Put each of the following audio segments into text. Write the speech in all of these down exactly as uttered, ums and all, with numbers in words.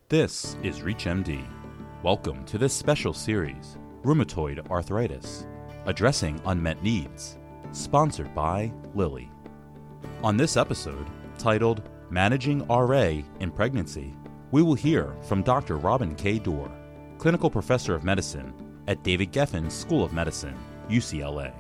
This is ReachMD. Welcome to this special series, Rheumatoid Arthritis, Addressing Unmet Needs, sponsored by Lilly. On this episode, titled Managing R A in Pregnancy, we will hear from Doctor Robin K. Doerr, Clinical Professor of Medicine at David Geffen School of Medicine, U C L A.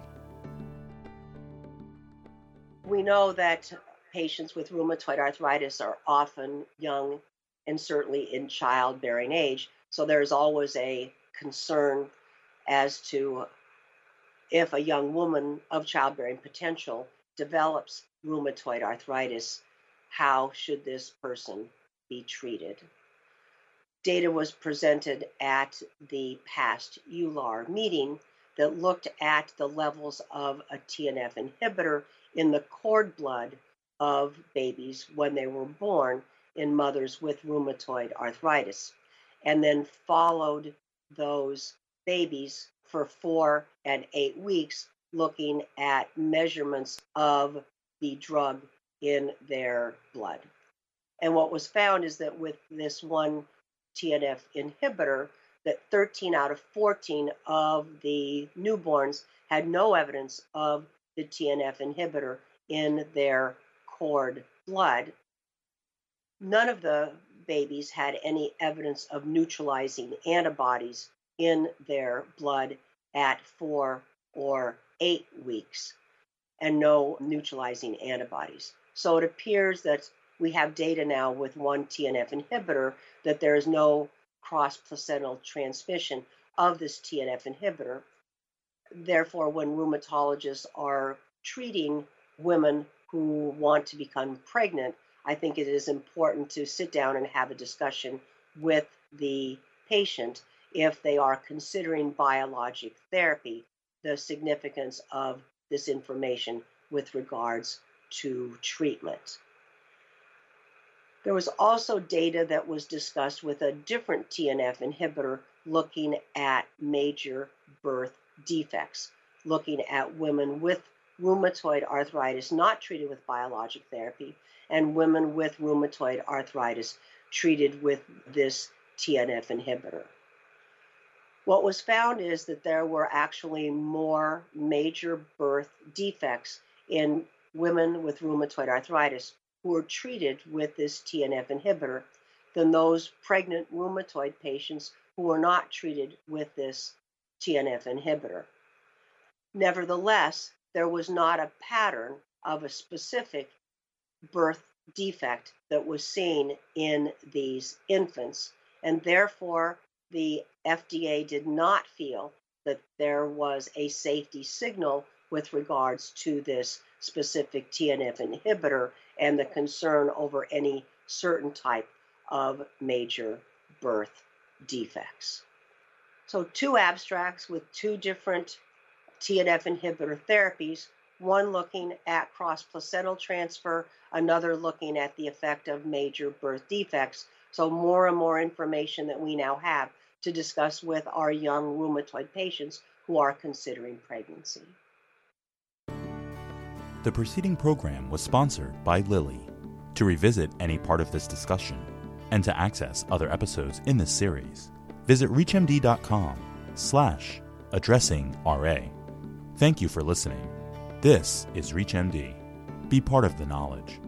We know that patients with rheumatoid arthritis are often young and certainly in childbearing age, so there's always a concern as to if a young woman of childbearing potential develops rheumatoid arthritis, how should this person be treated? Data was presented at the past E U L A R meeting that looked at the levels of a T N F inhibitor in the cord blood of babies when they were born in mothers with rheumatoid arthritis, and then followed those babies for four and eight weeks, looking at measurements of the drug in their blood. And what was found is that with this one T N F inhibitor, that thirteen out of fourteen of the newborns had no evidence of the T N F inhibitor in their cord blood. None of the babies had any evidence of neutralizing antibodies in their blood at four or eight weeks, and no neutralizing antibodies. So it appears that we have data now with one T N F inhibitor that there is no cross-placental transmission of this T N F inhibitor. Therefore, when rheumatologists are treating women who want to become pregnant, I think it is important to sit down and have a discussion with the patient if they are considering biologic therapy, the significance of this information with regards to treatment. There was also data that was discussed with a different T N F inhibitor looking at major birth defects, looking at women with rheumatoid arthritis not treated with biologic therapy, and women with rheumatoid arthritis treated with this T N F inhibitor. What was found is that there were actually more major birth defects in women with rheumatoid arthritis who were treated with this T N F inhibitor than those pregnant rheumatoid patients who were not treated with this T N F inhibitor. Nevertheless, there was not a pattern of a specific birth defect that was seen in these infants, and therefore the F D A did not feel that there was a safety signal with regards to this specific T N F inhibitor and the concern over any certain type of major birth defects. So two abstracts with two different T N F inhibitor therapies, one looking at cross-placental transfer, another looking at the effect of major birth defects. So more and more information that we now have to discuss with our young rheumatoid patients who are considering pregnancy. The preceding program was sponsored by Lilly. To revisit any part of this discussion and to access other episodes in this series, visit reachmd.com slash addressing RA. Thank you for listening. This is ReachMD. Be part of the knowledge.